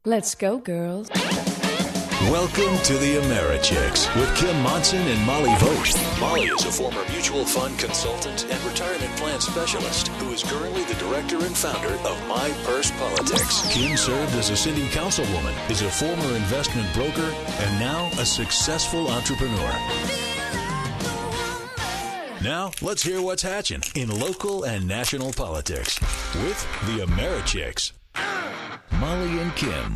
Let's go, girls. Welcome to the AmeriChicks with Kim Monson and Molly Vogt. Molly is a former mutual fund consultant and retirement plan specialist who is currently the director and founder of My Purse Politics. Kim served as a city councilwoman, is a former investment broker, and now a successful entrepreneur. Now, let's hear what's hatching in local and national politics with the AmeriChicks. Molly and Kim.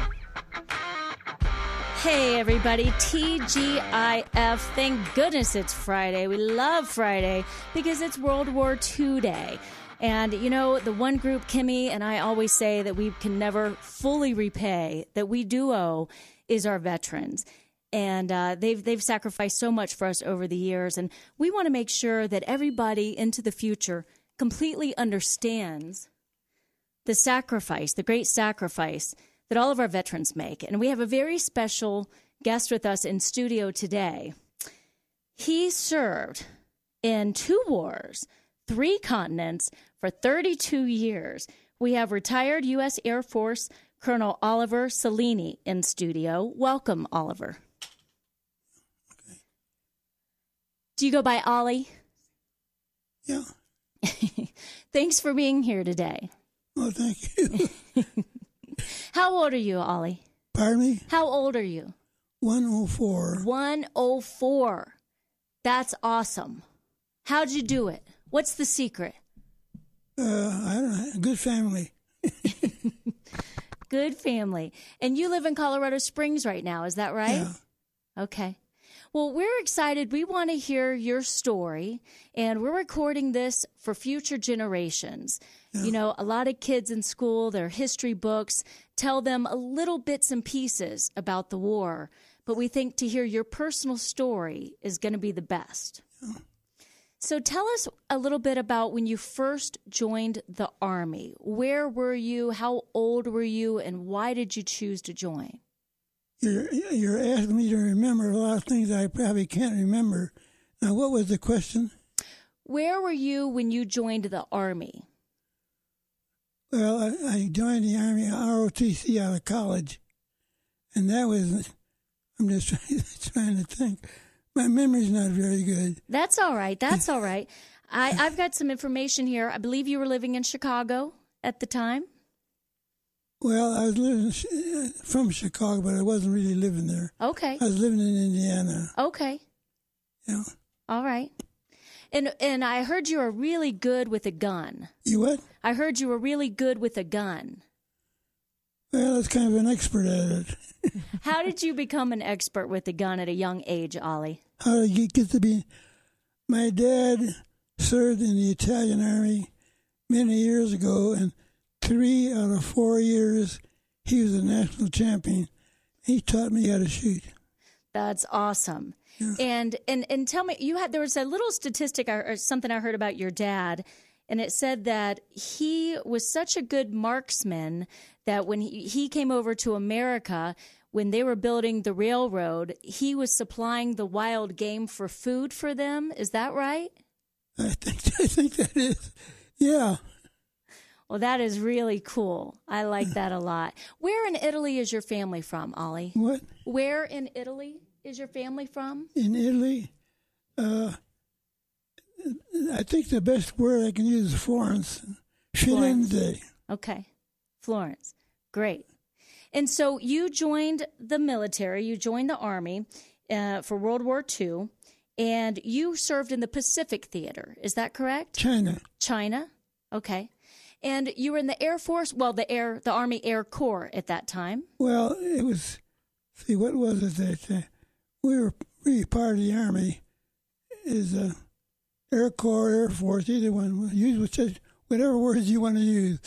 Hey, everybody. TGIF. Thank goodness it's Friday. We love Friday because it's World War II Day. And, you know, the one group Kimmy and I always say that we can never fully repay, that we do owe, is our veterans. And they've sacrificed so much for us over the years. And we want to make sure that everybody into the future completely understands the sacrifice, the great sacrifice that all of our veterans make. And we have a very special guest with us in studio today. He served in 2 wars, 3 continents for 32 years. We have retired U.S. Air Force Colonel Oliver Cellini in studio. Welcome, Oliver. Okay. Do you go by Ollie? Yeah. Thanks for being here today. Oh, thank you. How old are you, Ollie? Pardon me? How old are you? 104. 104. That's awesome. How'd you do it? What's the secret? I don't know. Good family. Good family. And you live in Colorado Springs right now, is that right? Yeah. Okay. Well, we're excited. We want to hear your story, and we're recording this for future generations. Yeah. You know, a lot of kids in school, their history books tell them a little bits and pieces about the war, but we think to hear your personal story is going to be the best. Yeah. So tell us a little bit about when you first joined the Army. Where were you? How old were you? And why did you choose to join? You're asking me to remember a lot of things I probably can't remember. Now, what was the question? Where were you when you joined the Army? Well, I joined the Army ROTC out of college, and that was, I'm just trying to think. My memory's not very good. That's all right. That's all right. I've got some information here. I believe you were living in Chicago at the time. Well, I was living from Chicago, but I wasn't really living there. Okay. I was living in Indiana. Okay. Yeah. All right. And I heard you were really good with a gun. You what? I heard you were really good with a gun. Well, I was kind of an expert at it. How did you become an expert with a gun at a young age, Ollie? How did you get to be? My dad served in the Italian Army many years ago, and 3 out of 4 years, he was a national champion. He taught me how to shoot. That's awesome. Yeah. And tell me, there was a little statistic or something I heard about your dad, and it said that he was such a good marksman that when he came over to America, when they were building the railroad, he was supplying the wild game for food for them. Is that right? I think that is. Yeah. Well, that is really cool. I like that a lot. Where in Italy is your family from, Ollie? What? Where in Italy is your family from? In Italy? I think the best word I can use is Florence. Firenze. Okay. Florence. Great. And so you joined the military. You joined the Army for World War II, and you served in the Pacific Theater. Is that correct? China. China. Okay. And you were in the Air Force, well, the Army Air Corps at that time. Well, it was, what was it that we were really part of the Army, is Air Corps, Air Force, either one. Use whatever words you want to use.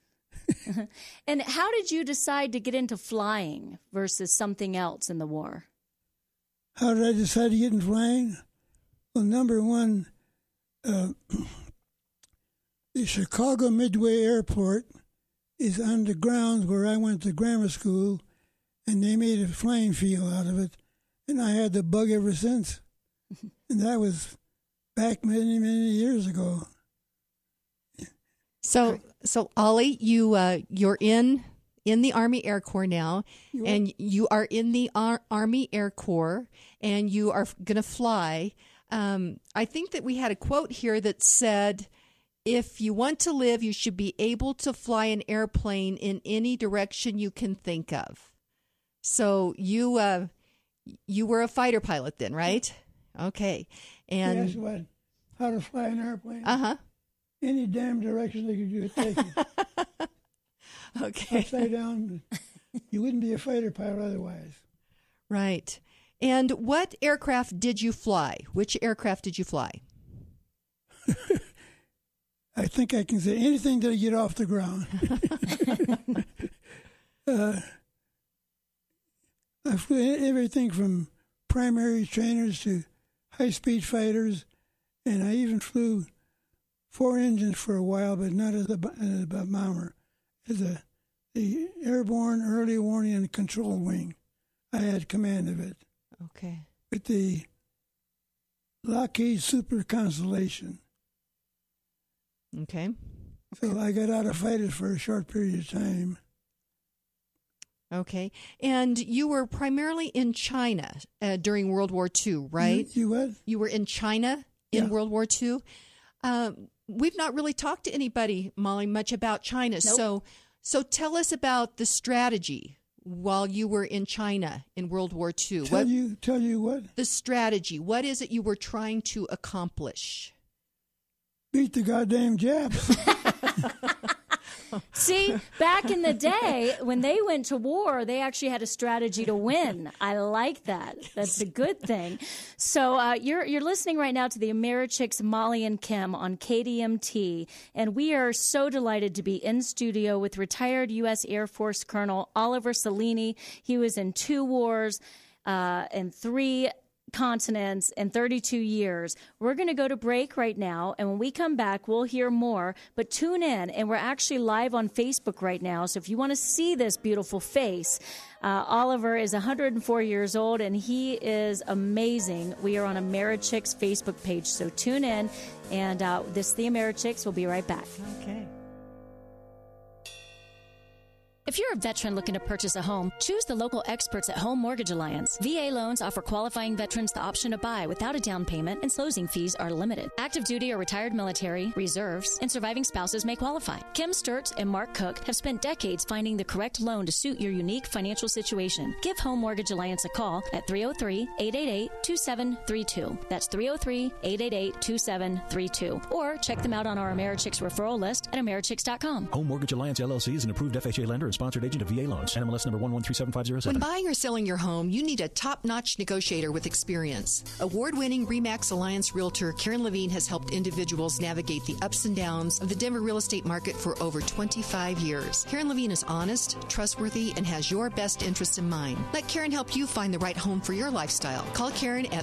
And how did you decide to get into flying versus something else in the war? How did I decide to get into flying? Well, number one, the Chicago Midway Airport is on the grounds where I went to grammar school, and they made a flying field out of it, and I had the bug ever since. And that was back many, many years ago. So Ollie, you're in in the Army Air Corps now, and you are in the Army Air Corps, and you are going to fly. I think that we had a quote here that said, if you want to live, you should be able to fly an airplane in any direction you can think of. So you were a fighter pilot then, right? Okay. And Guess what? How to fly an airplane? Uh-huh. Any damn direction they could take it. Okay. Upside down. You wouldn't be a fighter pilot otherwise. Right. And what aircraft did you fly? Which aircraft did you fly? I think I can say anything to get off the ground. I flew everything from primary trainers to high-speed fighters, and I even flew 4 engines for a while, but not as a bomber, as the airborne early warning and control wing. I had command of it. Okay. With the Lockheed Super Constellation. Okay. So I got out of fighters for a short period of time. Okay. And you were primarily in China during World War II, right? You what? You were in China in World War II. We've not really talked to anybody, Molly, much about China. Nope. So tell us about the strategy while you were in China in World War II. Tell you what? The strategy. What is it you were trying to accomplish? Beat the goddamn Japs. See, back in the day when they went to war, they actually had a strategy to win. I like that. That's a good thing. So you're listening right now to the Americhicks, Molly and Kim on KDMT, and we are so delighted to be in studio with retired U.S. Air Force Colonel Oliver Cellini. He was in 2 wars and 3 continents in 32 years. We're going to go to break right now, and when we come back, we'll hear more. But tune in, and we're actually live on Facebook right now. So if you want to see this beautiful face, Oliver is 104 years old, and he is amazing. We are on Americhicks Facebook page, so tune in. And this is the Americhicks. We'll be right back. Okay. If you're a veteran looking to purchase a home, choose the local experts at Home Mortgage Alliance. VA loans offer qualifying veterans the option to buy without a down payment, and closing fees are limited. Active duty or retired military, reserves, and surviving spouses may qualify. Kim Sturts and Mark Cook have spent decades finding the correct loan to suit your unique financial situation. Give Home Mortgage Alliance a call at 303-888-2732. That's 303-888-2732. Or check them out on our Americhicks referral list at americhicks.com. Home Mortgage Alliance LLC is an approved FHA lender and sponsored agent of VA loans. NMLS number 1137507. When buying or selling your home, you need a top-notch negotiator with experience. Award-winning RE/MAX Alliance realtor Karen Levine has helped individuals navigate the ups and downs of the Denver real estate market for over 25 years. Karen Levine is honest, trustworthy, and has your best interests in mind. Let Karen help you find the right home for your lifestyle. Call Karen at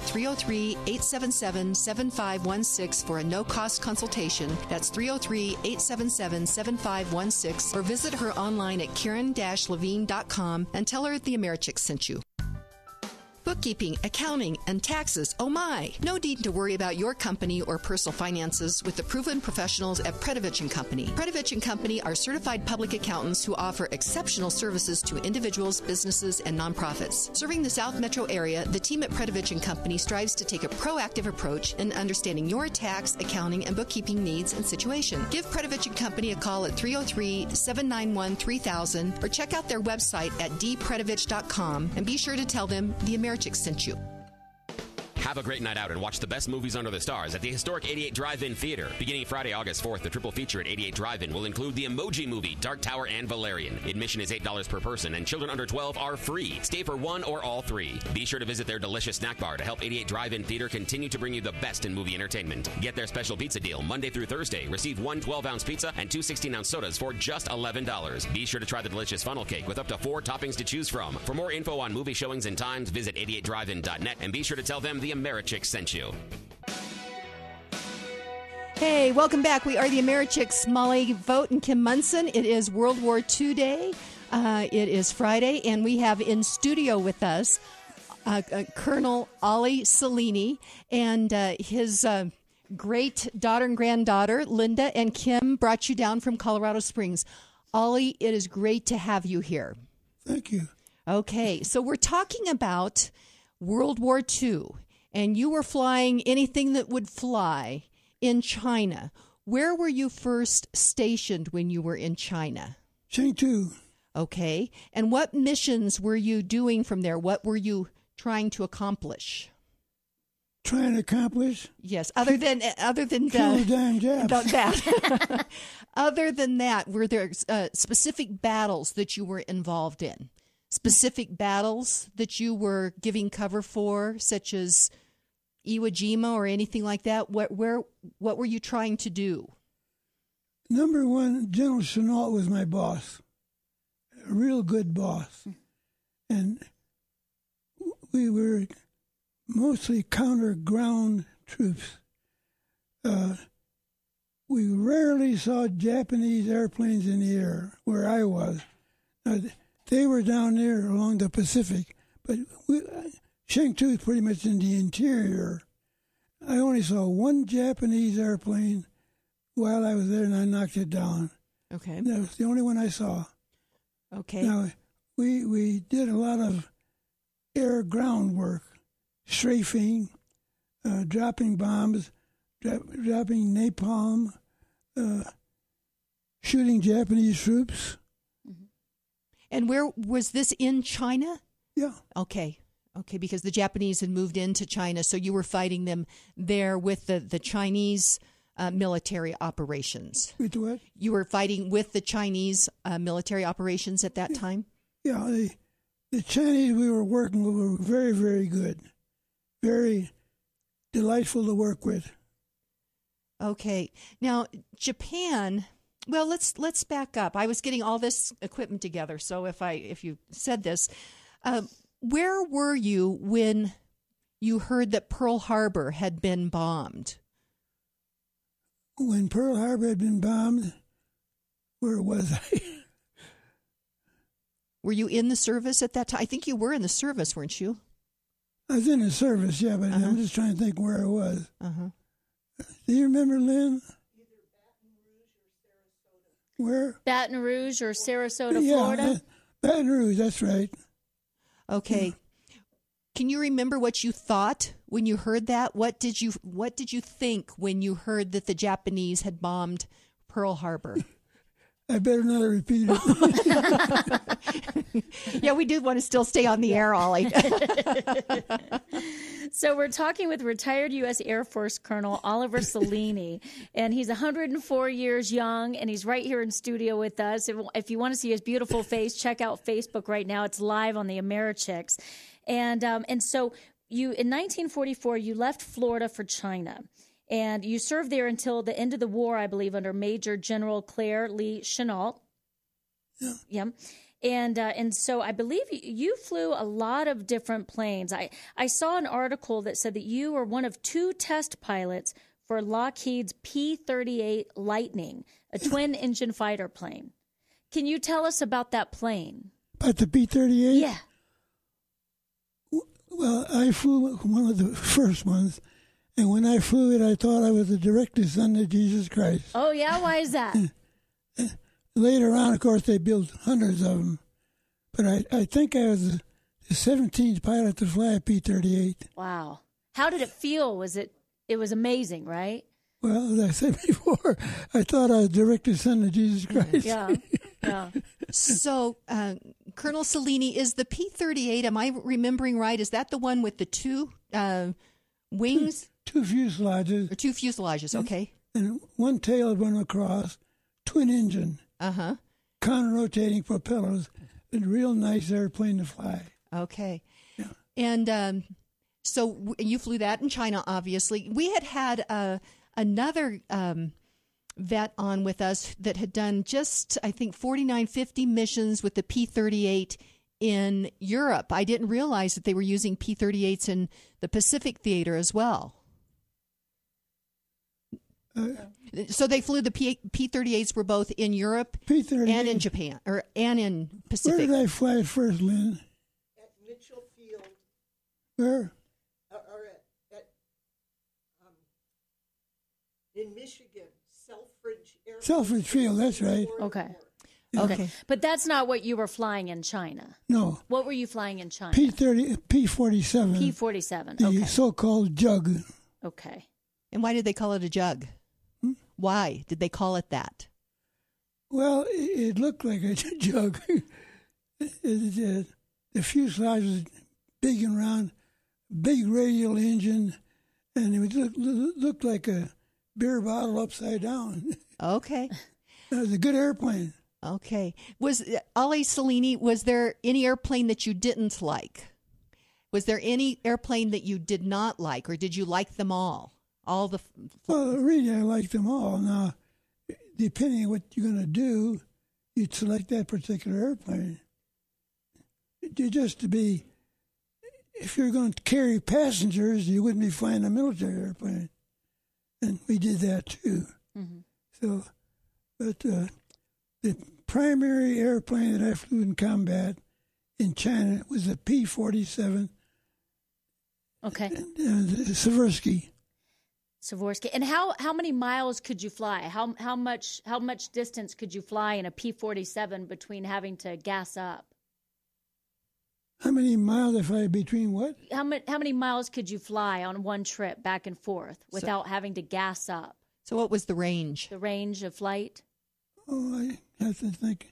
303-877-7516 for a no-cost consultation. That's 303-877-7516, or visit her online at Karen-Levine.com and tell her the Americhicks sent you. Bookkeeping, accounting, and taxes. Oh my! No need to worry about your company or personal finances with the proven professionals at Predovich & Company. Predovich & Company are certified public accountants who offer exceptional services to individuals, businesses, and nonprofits. Serving the South Metro area, the team at Predovich & Company strives to take a proactive approach in understanding your tax, accounting, and bookkeeping needs and situation. Give Predovich & Company a call at 303-791-3000 or check out their website at dpredovich.com, and be sure to tell them the Americhicks sent you. Have a great night out and watch the best movies under the stars at the historic 88 Drive-In Theater. Beginning Friday, August 4th, the triple feature at 88 Drive-In will include the Emoji Movie, Dark Tower, and Valerian. Admission is $8 per person, and children under 12 are free. Stay for one or all 3. Be sure to visit their delicious snack bar to help 88 Drive-In Theater continue to bring you the best in movie entertainment. Get their special pizza deal Monday through Thursday. Receive 1 12-ounce pizza and 2 16-ounce sodas for just $11. Be sure to try the delicious funnel cake with up to 4 toppings to choose from. For more info on movie showings and times, visit 88drivein.net, and be sure to tell them the Americhicks sent you. Hey, welcome back. We are the Americhicks, Molly Vogt and Kim Munson. It is World War II Day. It is Friday, and we have in studio with us Colonel Ollie Cellini and his great daughter and granddaughter, Linda and Kim, brought you down from Colorado Springs. Ollie, it is great to have you here. Thank you. Okay, so we're talking about World War II, and you were flying anything that would fly in China. Where were you first stationed when you were in China? Chengdu. Okay, and what missions were you doing from there? What were you trying to accomplish? Trying to accomplish? Yes, other than Kill the damn Japs. that. Other than that, were there specific battles that you were involved in? Specific battles that you were giving cover for, such as Iwo Jima or anything like that? What were you trying to do? Number one, General Chenault was my boss. A real good boss. And we were mostly counter-ground troops. We rarely saw Japanese airplanes in the air where I was. They were down there along the Pacific, but Chengdu is pretty much in the interior. I only saw one Japanese airplane while I was there, and I knocked it down. Okay. That was the only one I saw. Okay. Now, we did a lot of air-ground work, strafing, dropping bombs, dropping napalm, shooting Japanese troops. And where was this, in China? Yeah. Okay, because the Japanese had moved into China, so you were fighting them there with the Chinese military operations. With what? You were fighting with the Chinese military operations at that time? Yeah, the Chinese we were working with were very, very good. Very delightful to work with. Okay. Now, Japan, well, let's back up. I was getting all this equipment together, so if you said this, where were you when you heard that Pearl Harbor had been bombed? When Pearl Harbor had been bombed, where was I? Were you in the service at that time? I think you were in the service, weren't you? I was in the service, yeah, but I'm just trying to think where I was. Do you remember, Lynn? Either Baton Rouge or Sarasota. Where? Baton Rouge or Sarasota, Florida? Baton Rouge, that's right. Okay. Can you remember what you thought when you heard that? What did you think when you heard that the Japanese had bombed Pearl Harbor? I better not repeat it. Yeah, we do want to still stay on the air, Ollie. So we're talking with retired U.S. Air Force Colonel Oliver Cellini, and he's 104 years young, and he's right here in studio with us. If you want to see his beautiful face, check out Facebook right now. It's live on the Americhicks. And so in 1944, you left Florida for China. And you served there until the end of the war, I believe, under Major General Claire Lee Chenault. Yeah. And so I believe you flew a lot of different planes. I saw an article that said that you were one of 2 test pilots for Lockheed's P-38 Lightning, a twin-engine fighter plane. Can you tell us about that plane? About the P-38? Yeah. Well, I flew one of the first ones. And when I flew it, I thought I was the director's son of Jesus Christ. Oh, yeah? Why is that? Later on, of course, they built hundreds of them. But I think I was the 17th pilot to fly a P-38. Wow. How did it feel? It was amazing, right? Well, as I said before, I thought I was the director's son of Jesus Christ. Yeah. So, Colonel Cellini, is the P-38, am I remembering right, is that the one with the 2 wings? Two fuselages. Or 2 fuselages, okay. And one tail run across, twin engine. Counter-rotating propellers. A real nice airplane to fly. Okay. Yeah. And so you flew that in China, obviously. We had another vet on with us that had done just, I think, 4950 missions with the P-38 in Europe. I didn't realize that they were using P-38s in the Pacific Theater as well. So they flew the P-38s were both in Europe P-38 and in Japan, and in Pacific. Where did I fly it first, Lynn? At Mitchell Field. Where? In Michigan, Selfridge Airport. Selfridge Field, that's right. Okay. Okay. But that's not what you were flying in China. No. What were you flying in China? P-47. P-47. The Okay. so-called jug. Okay. And why did they call it a jug? Why did they call it that? Well, it looked like a jug. The fuselage was big and round, big radial engine, and it looked like a beer bottle upside down. Okay. It was a good airplane. Okay. Was Ali Salini, was there any airplane that you didn't like? Was there any airplane that you did not like, or did you like them all? All the... Well, really, I liked them all. Now, depending on what you're going to do, you'd select that particular airplane. Just to be... If you're going to carry passengers, you wouldn't be flying a military airplane. And we did that, too. Mm-hmm. So, but the primary airplane that I flew in combat in China was a P-47. Okay. Sikorsky. Sikorsky. And how many miles could you fly? How much distance could you fly in a P-47 between having to gas up? How many miles if I between what? How many miles could you fly on one trip back and forth without having to gas up? So what was the range? The range of flight? Oh, I have to think.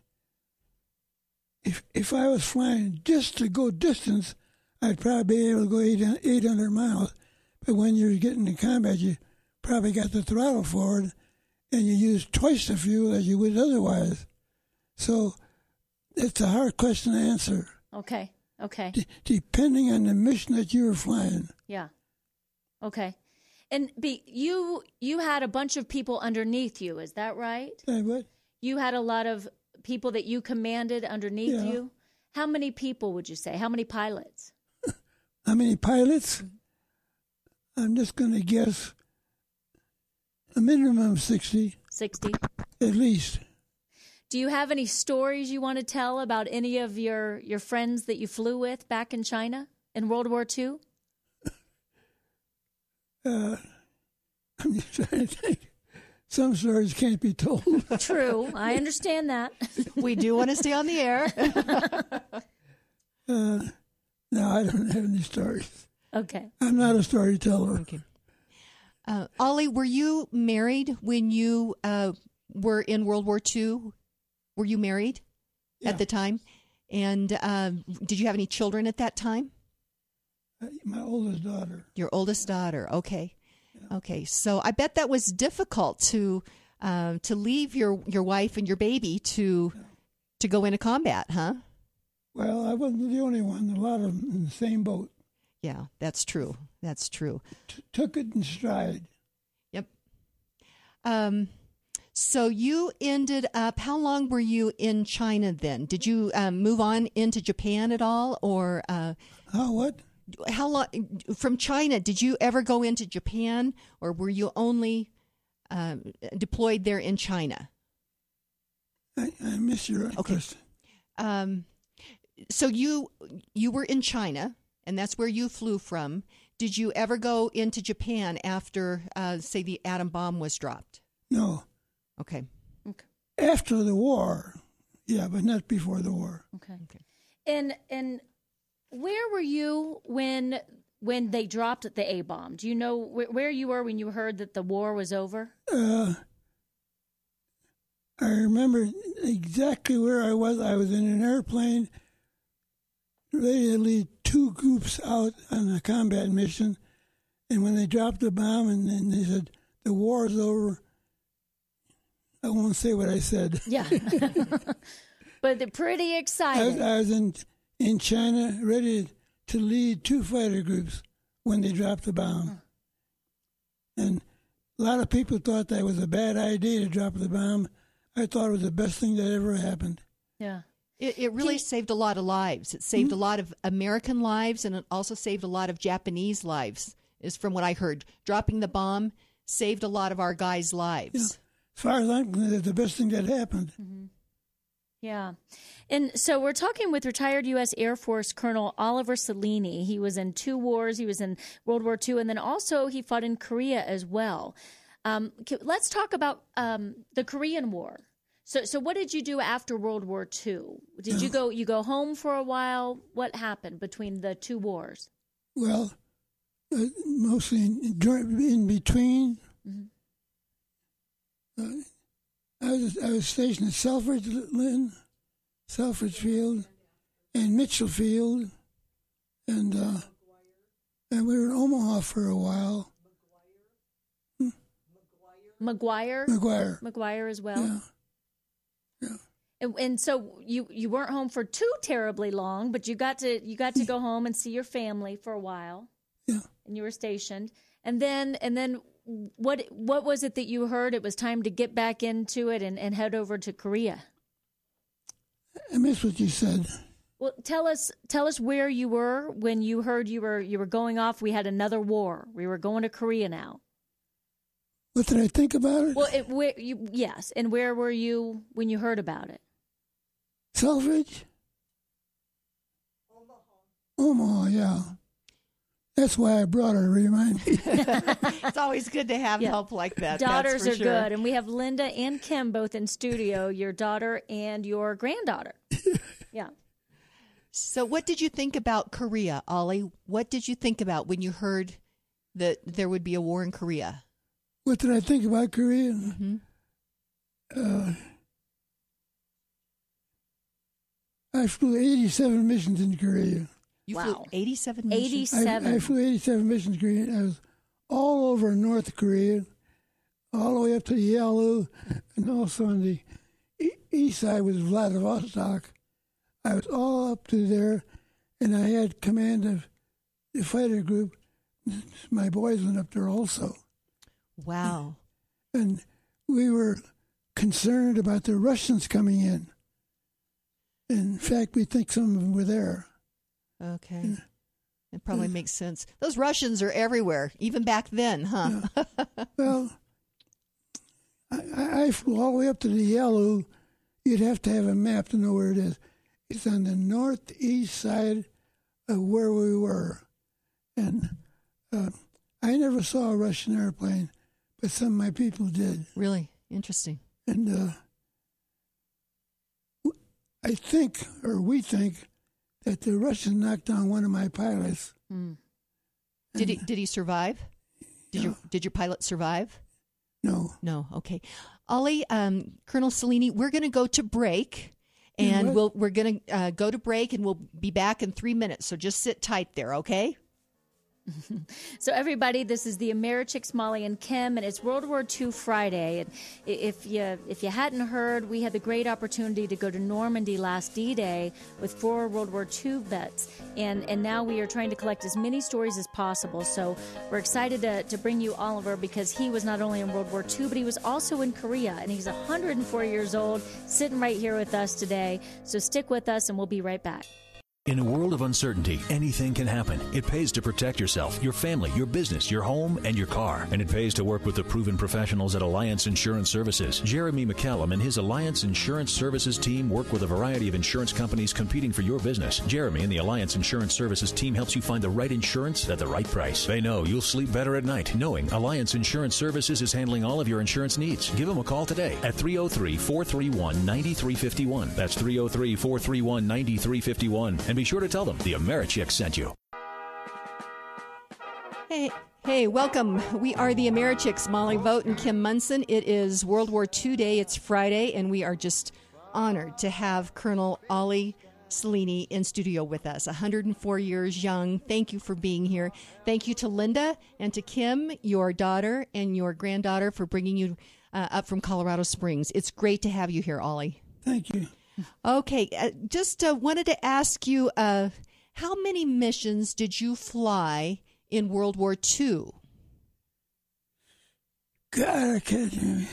If I was flying just to go distance, I'd probably be able to go 800 miles. But when you're getting in combat, you probably got the throttle forward, and you use twice the fuel as you would otherwise. So it's a hard question to answer. Okay. Depending on the mission that you were flying. Yeah. Okay. And you had a bunch of people underneath you, is that right? What? You had a lot of people that you commanded underneath you? How many people would you say? How many pilots? How many pilots? I'm just going to guess a minimum of 60. 60? At least. Do you have any stories you want to tell about any of your friends that you flew with back in China in World War II? I'm just trying to think. Some stories can't be told. True. I understand that. We do want to stay on the air. No, I don't have any stories. Okay. I'm not a storyteller. Okay. Ollie, were you married when you were in World War II? Were you married at the time? And did you have any children at that time? My oldest daughter. Your oldest daughter. Okay. Yeah. Okay. So I bet that was difficult to leave your wife and your baby to go into combat, huh? Well, I wasn't the only one. A lot of them in the same boat. Yeah, that's true. That's true. Took it in stride. Yep. So you ended up, how long were you in China then? Did you move on into Japan at all? Or what? How long, from China, did you ever go into Japan, or were you only deployed there in China? I missed your question. So you were in China, and that's where you flew from. Did you ever go into Japan after, say, the atom bomb was dropped? No. Okay. After the war, yeah, but not before the war. Okay. And where were you when they dropped the A bomb? Do you know where you were when you heard that the war was over? I remember exactly where I was. I was in an airplane ready to lead two groups out on a combat mission, and when they dropped the bomb and they said the war is over, I won't say what I said. Yeah. But they're pretty excited. I was in China ready to lead two fighter groups when they dropped the bomb. And a lot of people thought that was a bad idea to drop the bomb. I thought it was the best thing that ever happened. Yeah. It really saved a lot of lives. It saved a lot of American lives, and it also saved a lot of Japanese lives, is from what I heard. Dropping the bomb saved a lot of our guys' lives. Yeah. As far as I'm concerned, it's the best thing that happened. Mm-hmm. Yeah. And so we're talking with retired U.S. Air Force Colonel Oliver Salini. He was in two wars. He was in World War II, and then also he fought in Korea as well. Let's talk about the Korean War. So what did you do after World War II? Did you go home for a while? What happened between the two wars? Well, mostly in between. Mm-hmm. I was stationed at Selfridge Field, and Mitchell Field, and we were in Omaha for a while. McGuire as well. Yeah. And so you weren't home for too terribly long, but you got to go home and see your family for a while. Yeah. And you were stationed. And then what was it that you heard? It was time to get back into it and head over to Korea. I missed what you said. Well, tell us where you were when you heard you were going off. We had another war. We were going to Korea now. What did I think about it? Well, yes, and where were you when you heard about it? Selfridge? Omaha, yeah. That's why I brought her to remind me. It's always good to have help like that. Daughters that's for are sure. good, and we have Linda and Kim both in studio, your daughter and your granddaughter. Yeah. So what did you think about Korea, Ollie? What did you think about when you heard that there would be a war in Korea? What did I think about Korea? Mm-hmm. I flew 87 missions in Korea. You flew 87 missions? 87. I flew 87 missions in Korea. I was all over North Korea, all the way up to Yalu, and also on the east side was Vladivostok. I was all up to there, and I had command of the fighter group. My boys went up there also. Wow. And we were concerned about the Russians coming in. In fact, we think some of them were there. Okay. Yeah. It probably makes sense. Those Russians are everywhere, even back then, huh? Yeah. Well, I flew all the way up to the Yalu. You'd have to have a map to know where it is. It's on the northeast side of where we were. And I never saw a Russian airplane, but some of my people did. Really? Interesting. And I think, or we think, that the Russians knocked down one of my pilots. Mm. Did he survive? Did your pilot survive? No. No. Okay. Ollie, Colonel Cellini, we're going to go to break, and we're going to go to break, and we'll be back in 3 minutes. So just sit tight there, okay? So everybody, this is the Americhicks, Molly and Kim, and it's World War II Friday. And if you hadn't heard, we had the great opportunity to go to Normandy last D-Day with 4 World War II vets, and now we are trying to collect as many stories as possible. So we're excited to bring you Oliver, because he was not only in World War II, but he was also in Korea, and he's 104 years old, sitting right here with us today. So stick with us, and we'll be right back. In a world of uncertainty, anything can happen. It pays to protect yourself, your family, your business, your home, and your car. And it pays to work with the proven professionals at Alliance Insurance Services. Jeremy McCallum and his Alliance Insurance Services team work with a variety of insurance companies competing for your business. Jeremy and the Alliance Insurance Services team helps you find the right insurance at the right price. They know you'll sleep better at night knowing Alliance Insurance Services is handling all of your insurance needs. Give them a call today at 303-431-9351. That's 303-431-9351. And be sure to tell them the Americhicks sent you. Hey, welcome. We are the Americhicks, Molly Vogt and Kim Munson. It is World War II Day. It's Friday, and we are just honored to have Colonel Ollie Cellini in studio with us, 104 years young. Thank you for being here. Thank you to Linda and to Kim, your daughter and your granddaughter, for bringing you up from Colorado Springs. It's great to have you here, Ollie. Thank you. Okay, just wanted to ask you, how many missions did you fly in World War II? God, I can't.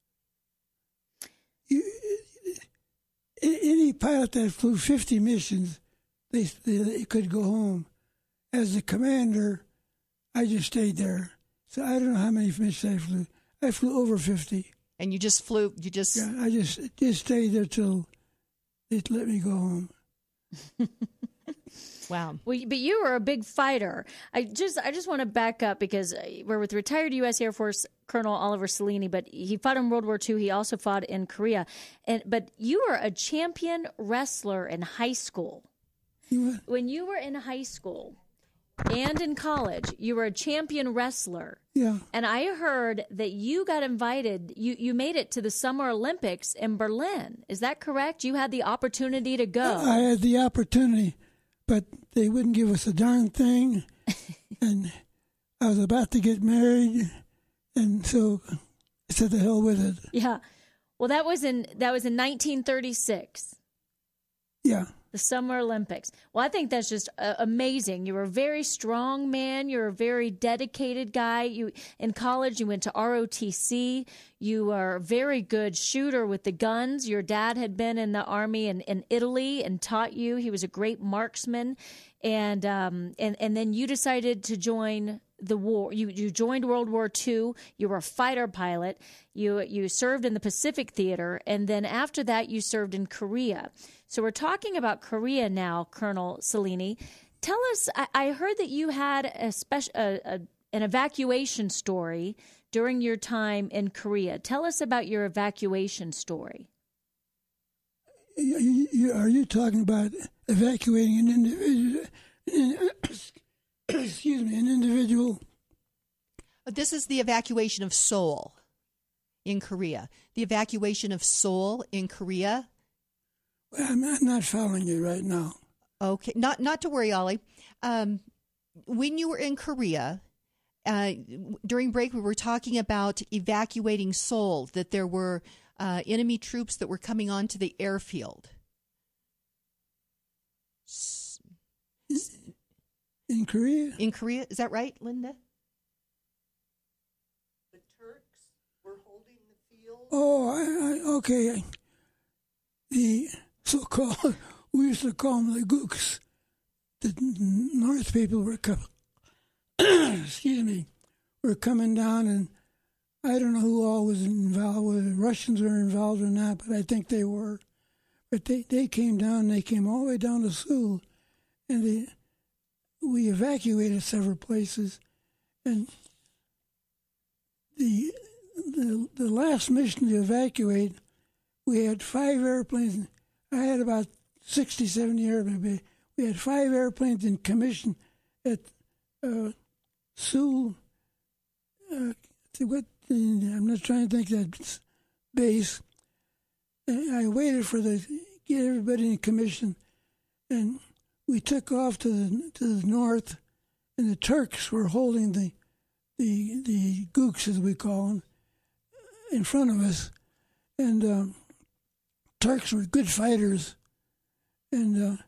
Any pilot that flew 50 missions, they could go home. As the commander, I just stayed there. So I don't know how many missions I flew. I flew over 50. And you just flew? Yeah, I just stayed there till they let me go home. Wow. Well, but you were a big fighter. I just want to back up because we're with retired U.S. Air Force Colonel Oliver Cellini, but he fought in World War II. He also fought in Korea. But you were a champion wrestler in high school. When you were in high school and in college, you were a champion wrestler. Yeah. And I heard that you got invited, you made it to the Summer Olympics in Berlin. Is that correct? You had the opportunity to go. I had the opportunity, but they wouldn't give us a darn thing. And I was about to get married, and so I said the hell with it. Yeah. Well, that was in 1936. Yeah. The Summer Olympics. Well, I think that's just amazing. You were a very strong man. You're a very dedicated guy. You in college, you went to ROTC. You are a very good shooter with the guns. Your dad had been in the army in Italy and taught you. He was a great marksman, and then you decided to join the war. You joined World War II. You were a fighter pilot. You served in the Pacific Theater, and then after that, you served in Korea. So we're talking about Korea now, Colonel Cellini. Tell us. I heard that you had an evacuation story during your time in Korea. Tell us about your evacuation story. Are you talking about evacuating an individual? Excuse me, an individual. This is the evacuation of Seoul in Korea. The evacuation of Seoul in Korea. Well, I'm not following you right now. Okay, not to worry, Ollie. When you were in Korea, during break, we were talking about evacuating Seoul, that there were enemy troops that were coming onto the airfield. In Korea? In Korea, is that right, Linda? The Turks were holding the field. Oh, okay. The so-called, we used to call them the gooks. The North people were coming, excuse me, were coming down, and I don't know who all was involved, whether the Russians were involved or not, but I think they were. But they came down, they came all the way down to Seoul, and we evacuated several places, and the last mission to evacuate, we had 5 airplanes. I had about 60, 70 airplanes. We had 5 airplanes in commission at Seoul. I'm not trying to think that base. And I waited for get everybody in commission, and we took off to the north, and the Turks were holding the gooks, as we call them, in front of us, and Turks were good fighters, and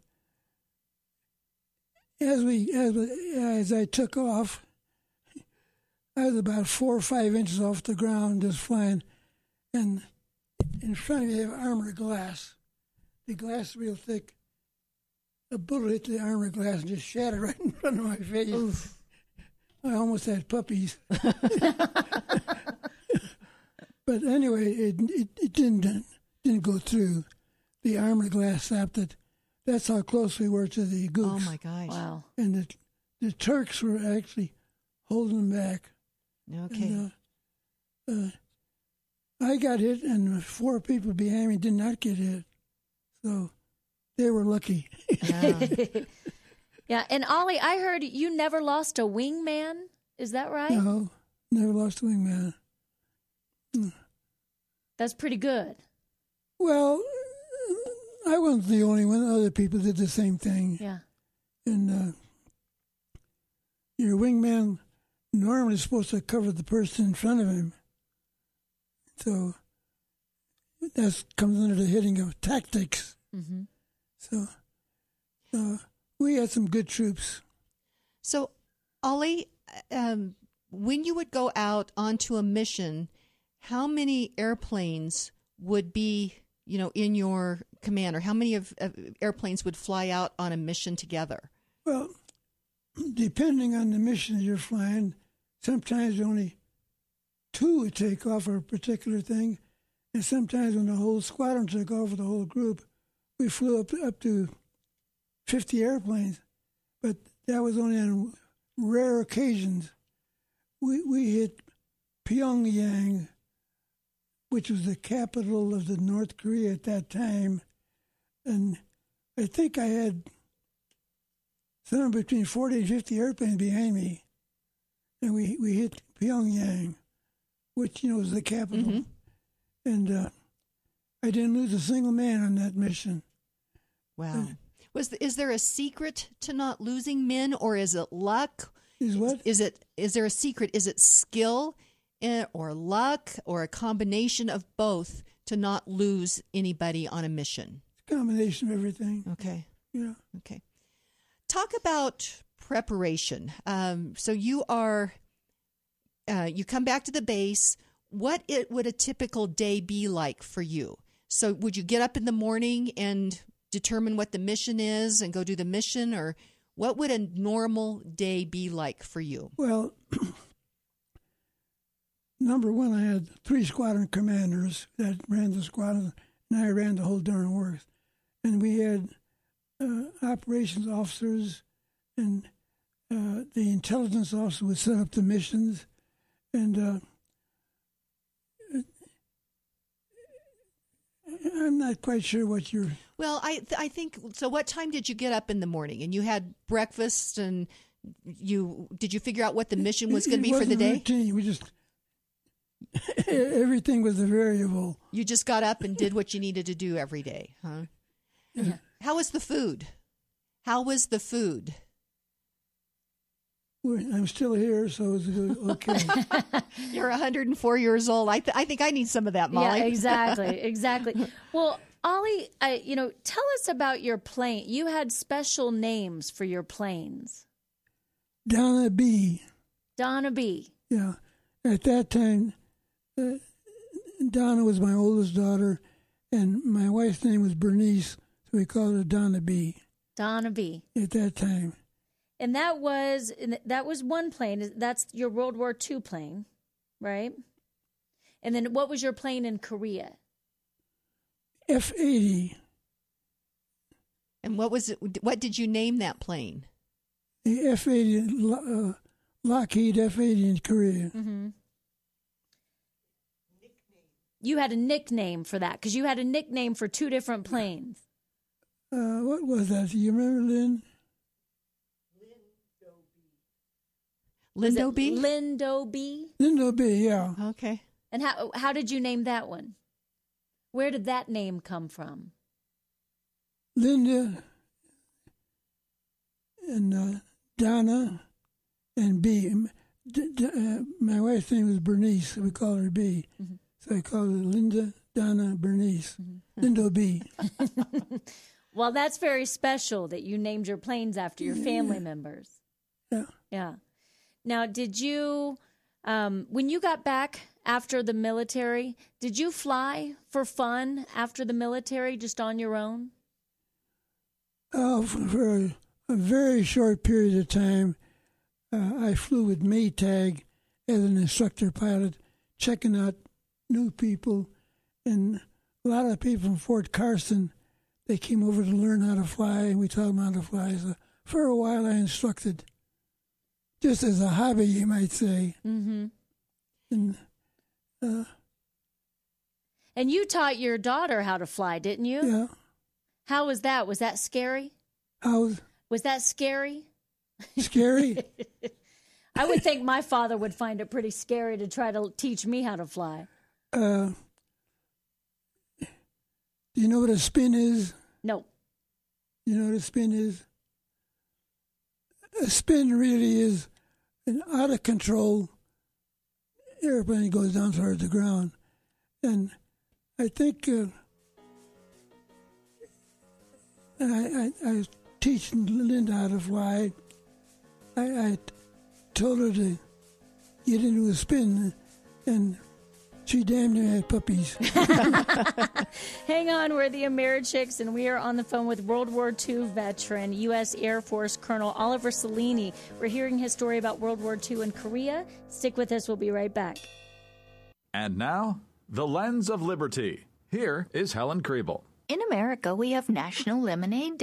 as I took off, I was about 4 or 5 inches off the ground, just flying, and in front of me, they have armor glass. The glass is real thick. A bullet hit the armor glass and just shattered right in front of my face. Oof. I almost had puppies. But anyway, it didn't go through. The armor glass snapped it. That's how close we were to the gooks. Oh, my gosh. Wow. And the Turks were actually holding them back. Okay. And, I got hit, and 4 people behind me did not get hit. So they were lucky. Yeah. Yeah, and Ollie, I heard you never lost a wingman. Is that right? No, never lost a wingman. That's pretty good. Well, I wasn't the only one. Other people did the same thing. Yeah. And your wingman normally is supposed to cover the person in front of him. So that comes under the heading of tactics. Mm-hmm. So we had some good troops. So, Ollie, when you would go out onto a mission, how many airplanes would be, in your command, or how many of airplanes would fly out on a mission together? Well, depending on the mission that you're flying, sometimes only 2 would take off for a particular thing, and sometimes when the whole squadron took off with the whole group, we flew up to 50 airplanes. but that was only on rare occasions. We hit Pyongyang, which was the capital of the North Korea at that time, and I think I had somewhere between 40 and 50 airplanes behind me, and we hit Pyongyang, which, you know, is the capital. Mm-hmm. And I didn't lose a single man on that mission. Wow. Is there a secret to not losing men, or is it luck? Is what? Is there a secret? Is it skill or luck or a combination of both to not lose anybody on a mission? It's a combination of everything. Okay. Yeah. Okay. Talk about preparation. So you are, you come back to the base. What would a typical day be like for you? So would you get up in the morning and determine what the mission is and go do the mission, or what would a normal day be like for you? Well, number one, I had 3 squadron commanders that ran the squadron, and I ran the whole darn works. And we had operations officers, and the intelligence officer would set up the missions, and I'm not quite sure what you're... Well, I think, so what time did you get up in the morning? And you had breakfast, and did you figure out what the mission was going to be for the day? Routine. We just... everything was a variable. You just got up and did what you needed to do every day, huh? Yeah. How was the food? How was the food? I'm still here, so it's okay. You're 104 years old. I think I need some of that, Molly. Yeah, exactly. Well, Ollie, tell us about your plane. You had special names for your planes. Donna B. Donna B. Yeah. At that time, Donna was my oldest daughter, and my wife's name was Bernice, so we called her Donna B. Donna B. At that time. And that was one plane. That's your World War II plane, right? And then what was your plane in Korea? F-80. And what was it? What did you name that plane? The F-80, Lockheed F-80 in Korea. Mm-hmm. You had a nickname for that, because you had a nickname for 2 different planes. What was that? Do you remember, Lynn? Lindo B? Lindo B? Lindo B, yeah. Okay. And how did you name that one? Where did that name come from? Linda and Donna and B. My wife's name was Bernice, so we called her B. Mm-hmm. So I called her Linda, Donna, Bernice. Mm-hmm. Lindo B. Well, that's very special that you named your planes after your family members. Yeah. Yeah. Now, did you, when you got back after the military, did you fly for fun after the military, just on your own? Oh, for a very short period of time, I flew with Maytag as an instructor pilot, checking out new people. And a lot of people from Fort Carson, they came over to learn how to fly, and we taught them how to fly. So for a while, I instructed. Just as a hobby, you might say. Mm-hmm. And you taught your daughter how to fly, didn't you? Yeah. How was that? Was that scary? Was that scary? Scary? I would think my father would find it pretty scary to try to teach me how to fly. Do you know what a spin is? No. You know what a spin is? A spin really is an out-of-control airplane that goes down towards the ground. And I think I was teaching Linda how to fly. I told her to get into a spin, and she damn near had puppies. Hang on, we're the Americhicks, and we are on the phone with World War II veteran, U.S. Air Force Colonel Oliver Cellini. We're hearing his story about World War II in Korea. Stick with us. We'll be right back. And now, The Lens of Liberty. Here is Helen Kriebel. In America, we have National Lemonade Day.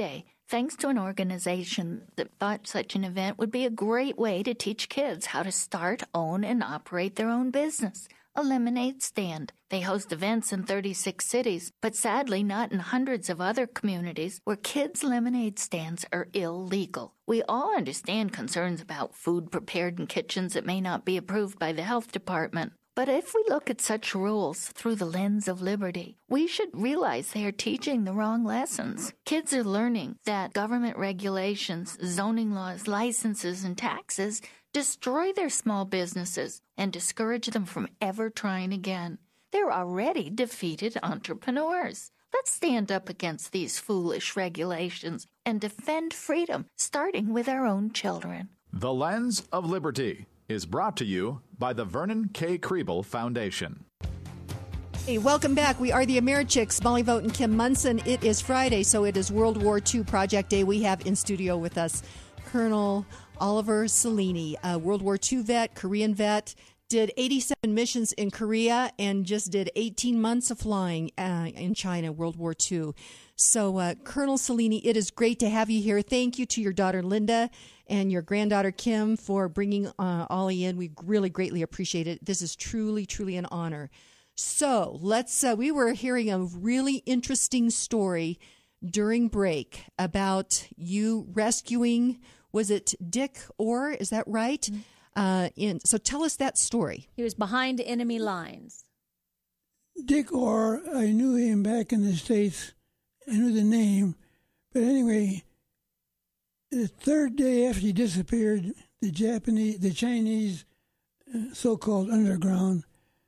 thanks to an organization that thought such an event would be a great way to teach kids how to start, own, and operate their own business. A lemonade stand. They host events in 36 cities, but sadly not in hundreds of other communities where kids' lemonade stands are illegal. We all understand concerns about food prepared in kitchens that may not be approved by the health department. But if we look at such rules through the lens of liberty, we should realize they are teaching the wrong lessons. Kids are learning that government regulations, zoning laws, licenses, and taxes destroy their small businesses and discourage them from ever trying again. They're already defeated entrepreneurs. Let's stand up against these foolish regulations and defend freedom, starting with our own children. The Lens of Liberty is brought to you by the Vernon K. Kriebel Foundation. Hey, welcome back. We are the Americhicks, Molly Vogt and Kim Munson. It is Friday, so it is World War II Project Day. We have in studio with us Colonel Oliver Cellini, a World War II vet, Korean vet, did 87 missions in Korea and just did 18 months of flying in China, World War II. So, Colonel Cellini, it is great to have you here. Thank you to your daughter Linda and your granddaughter Kim for bringing Ollie in. We really greatly appreciate it. This is truly, truly an honor. So, we were hearing a really interesting story during break about you rescuing, was it Dick Orr? Is that right? Mm-hmm. So tell us that story. He was behind enemy lines. Dick Orr, I knew him back in the States. I knew the name. But anyway, the third day after he disappeared, the Chinese so-called underground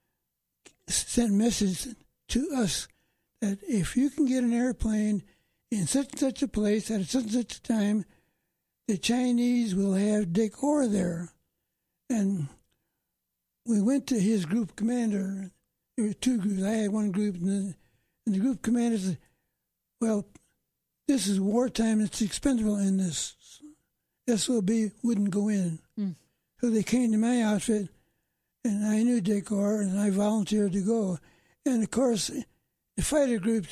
sent message to us that if you can get an airplane in such and such a place at such and such a time, the Chinese will have Dick Orr there. And we went to his group commander. There were two groups. I had one group, and the group commander said, well, this is wartime. It's expendable, and this SOB wouldn't go in. Mm. So they came to my outfit, and I knew Dick Orr, and I volunteered to go. And, of course, the fighter groups,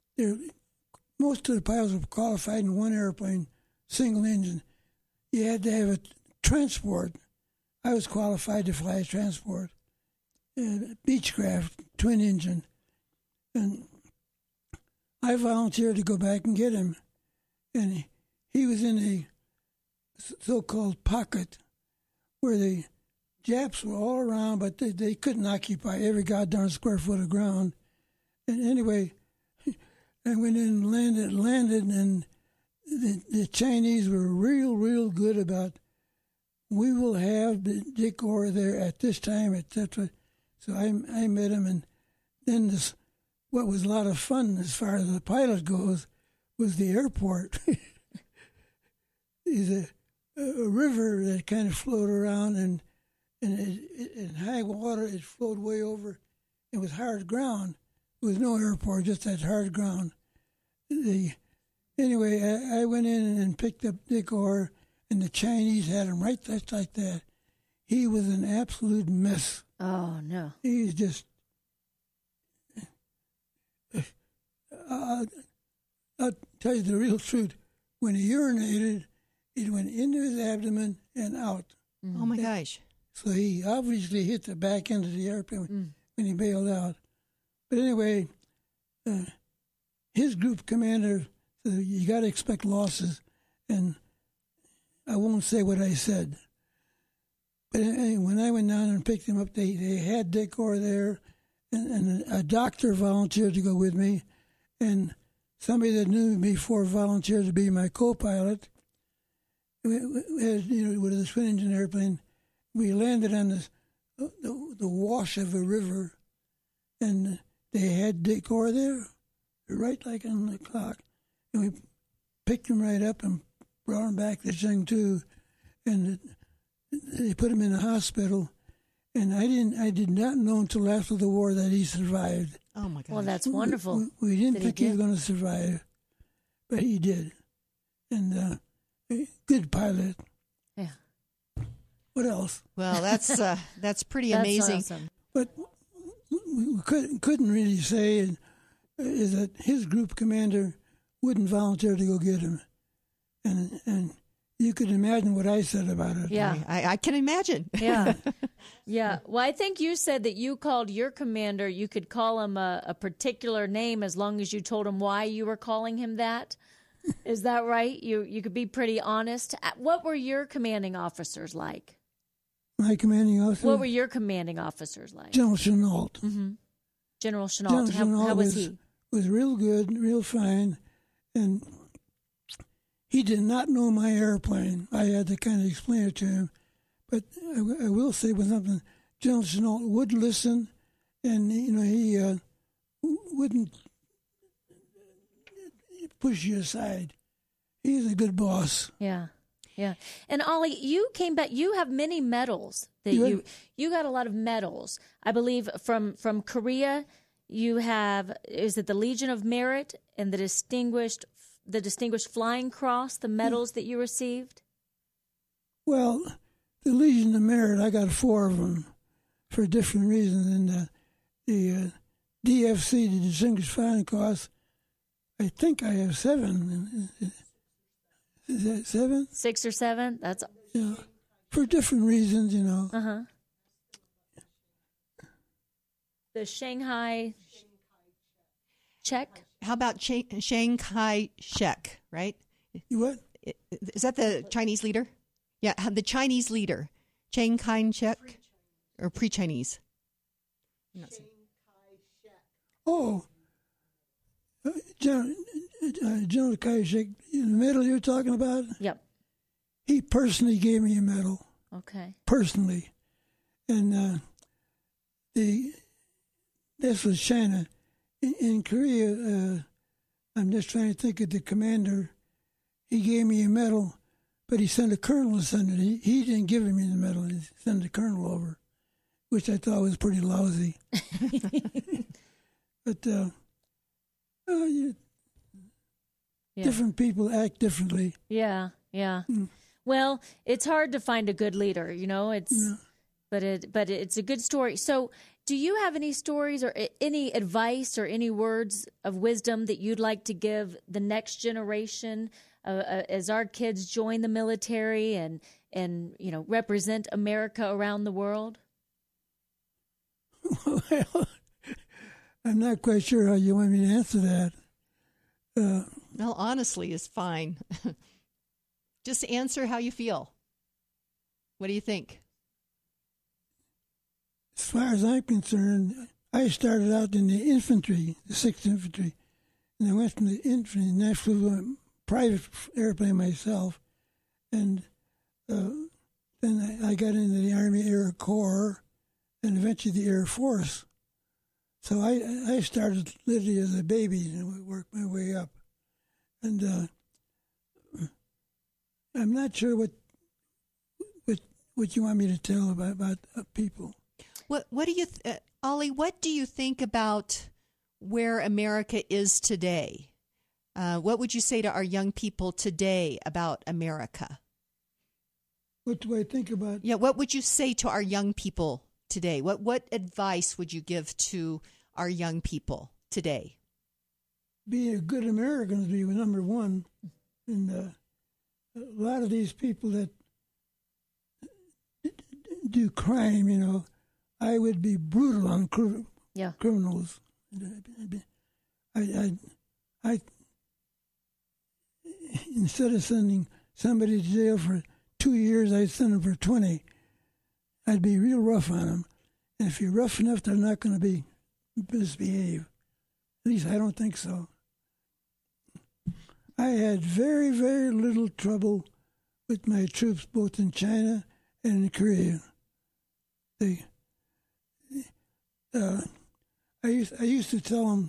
most of the pilots were qualified in one airplane, single engine. You had to have a transport. I was qualified to fly a transport, Beechcraft, twin engine. And I volunteered to go back and get him. And he was in a so-called pocket where the Japs were all around, but they couldn't occupy every goddamn square foot of ground. And anyway, I went in and landed, and the Chinese were real good about, we will have Dick Orr there at this time, etc. So I met him, and then what was a lot of fun as far as the pilot goes was the airport. There's a river that kind of flowed around, and in high water it flowed way over. It was hard ground. There was no airport, just that hard ground. Anyway, I went in and picked up Dick Orr, and the Chinese had him right there like that. He was an absolute mess. Oh, no. He was just... I'll tell you the real truth. When he urinated, it went into his abdomen and out. Mm. Oh, my gosh. So he obviously hit the back end of the airplane when he bailed out. But anyway, his group commander said, you got to expect losses. And I won't say what I said. But when I went down and picked him up, they had Dick Orr there, and a doctor volunteered to go with me, and somebody that knew me before volunteered to be my co-pilot. With a twin engine airplane, we landed on the wash of a river, and they had Dick Orr there, right like on the clock, and we picked him right up and brought him back to Chengdu, and they put him in the hospital. And I did not know until after the war that he survived. Oh my God! Well, that's wonderful. We didn't think he was going to survive, but he did. And good pilot. Yeah. What else? Well, that's pretty amazing. Awesome. But we couldn't really say is that his group commander wouldn't volunteer to go get him. and you could imagine what I said about it. Yeah. I can imagine. Yeah. Yeah. Well, I think you said that you called your commander, you could call him a particular name as long as you told him why you were calling him that. Is that right? You could be pretty honest. What were your commanding officers like? My commanding officer? What were your commanding officers like? General Chenault. Mm-hmm. General Chenault. How was he? Was real good, real fine, and he did not know my airplane. I had to kind of explain it to him. But I will say with something, General Chenault would listen, and he wouldn't push you aside. He's a good boss. Yeah. Yeah. And Ollie, you came back. You have many medals that you got a lot of medals. I believe from Korea, you have, is it the Legion of Merit and the Distinguished Flying Cross, the medals that you received? Well, the Legion of Merit, I got 4 of them for different reasons. And the DFC, the Distinguished Flying Cross, I think I have 7. Is that 7? 6 or 7? That's for different reasons, Uh-huh. The Shanghai Check. How about Shanghai Shek, right? You what? Is that the Chinese leader? Yeah, the Chinese leader. Chiang Kai-shek or pre-Chinese? Oh, General Kai-shek, the medal you're talking about? Yep. He personally gave me a medal. Okay. Personally. And this was China. In Korea, I'm just trying to think of the commander. He gave me a medal, but he sent a colonel to send it. He didn't give me the medal. He sent a colonel over, which I thought was pretty lousy. But different people act differently. Yeah, yeah. Well, it's hard to find a good leader, but it's a good story. So, do you have any stories or any advice or any words of wisdom that you'd like to give the next generation as our kids join the military and represent America around the world? Well, I'm not quite sure how you want me to answer that. Well, honestly is fine. Just answer how you feel. What do you think? As far as I'm concerned, I started out in the infantry, the 6th Infantry, and I went from the infantry, and I flew a private airplane myself, and then I got into the Army Air Corps, and eventually the Air Force. So I started literally as a baby and worked my way up. And I'm not sure what you want me to tell about people. What do you, Ollie? What do you think about where America is today? What would you say to our young people today about America? What do I think about? Yeah, what would you say to our young people today? What advice would you give to our young people today? Being a good American would be number one, and a lot of these people that do crime, I would be brutal on criminals. I instead of sending somebody to jail for 2 years, I'd send them for 20. I'd be real rough on them. And if you're rough enough, they're not going to be misbehave. At least I don't think so. I had very, very little trouble with my troops, both in China and in Korea. I used to tell them,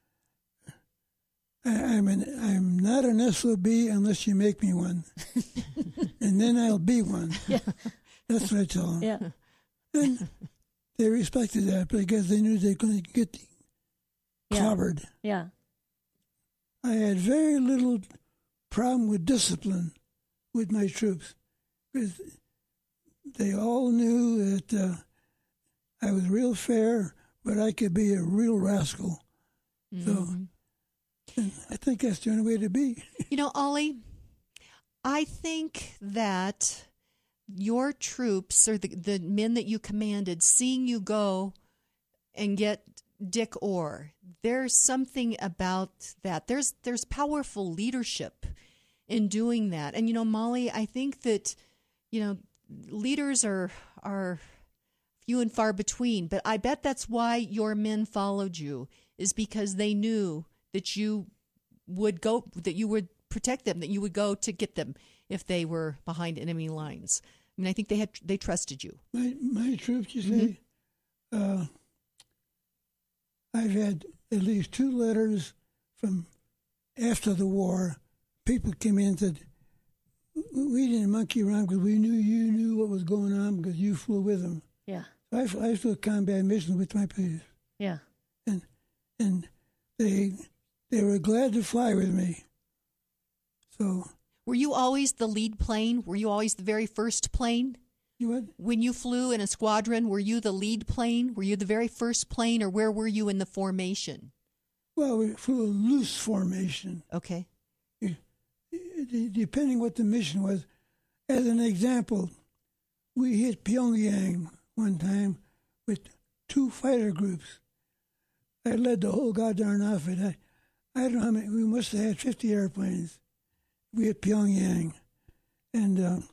I'm not an SOB unless you make me one, and then I'll be one. Yeah. That's what I tell them. Yeah. And they respected that because they knew they were going to get clobbered. Yeah. I had very little problem with discipline with my troops because they all knew that I was real fair, but I could be a real rascal. Mm-hmm. So and I think that's the only way to be. Ollie, I think that your troops, or the men that you commanded, seeing you go and get Dick Orr, there's something about that. There's powerful leadership in doing that. And, Molly, I think that, leaders are few and far between, but I bet that's why your men followed you, is because they knew that you would go, that you would protect them, that you would go to get them if they were behind enemy lines. I mean, I think they trusted you. My troops, you say, I've had at least 2 letters from after the war. People came in and said, we didn't monkey around because we knew you knew what was going on because you flew with them. Yeah. I flew a combat mission with my police. Yeah. And they were glad to fly with me. So. Were you always the lead plane? Were you always the very first plane? You what? When you flew in a squadron, were you the lead plane? Were you the very first plane, or where were you in the formation? Well, we flew a loose formation. Okay. Depending what the mission was. As an example, we hit Pyongyang one time with 2 fighter groups. I led the whole goddamn outfit. I don't know how many. We must have had 50 airplanes. We hit Pyongyang. And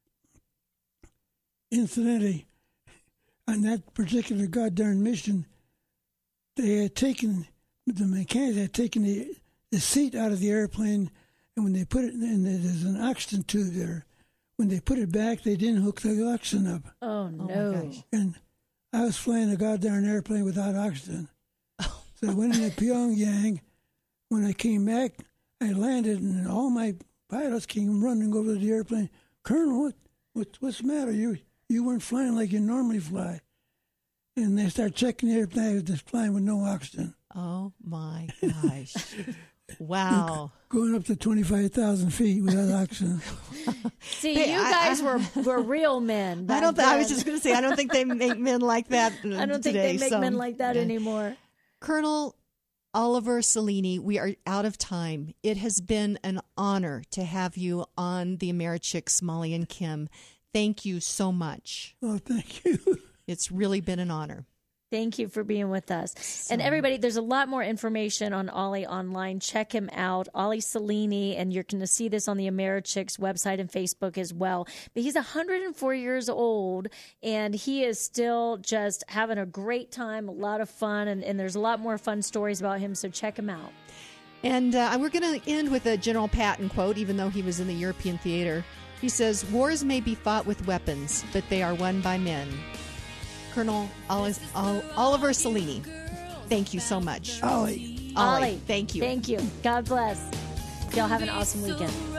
incidentally, on that particular goddamn mission, they had taken, the mechanics had taken the seat out of the airplane, and when they put it in, there's an oxygen tube there. When they put it back, they didn't hook the oxygen up. Oh, no. And I was flying a goddamn airplane without oxygen. So I went into Pyongyang. When I came back, I landed, and all my pilots came running over to the airplane. Colonel, what's the matter? You weren't flying like you normally fly. And they start checking the airplane. I was just flying with no oxygen. Oh, my gosh. Wow. Going up to 25,000 feet without oxygen. See, you guys were real men. I was just going to say, I don't think they make men like that today. I don't think they make men like that anymore. Colonel Oliver Cellini, we are out of time. It has been an honor to have you on the Americhicks, Molly and Kim. Thank you so much. Oh, thank you. It's really been an honor. Thank you for being with us. And everybody, there's a lot more information on Ollie online. Check him out, Ollie Cellini, and you're going to see this on the Americhicks website and Facebook as well. But he's 104 years old, and he is still just having a great time, a lot of fun, and there's a lot more fun stories about him, so check him out. And we're going to end with a General Patton quote, even though he was in the European theater. He says, "Wars may be fought with weapons, but they are won by men." Colonel Oliver Cellini, thank you so much. Ollie, thank you. Thank you. God bless. Y'all have an awesome weekend.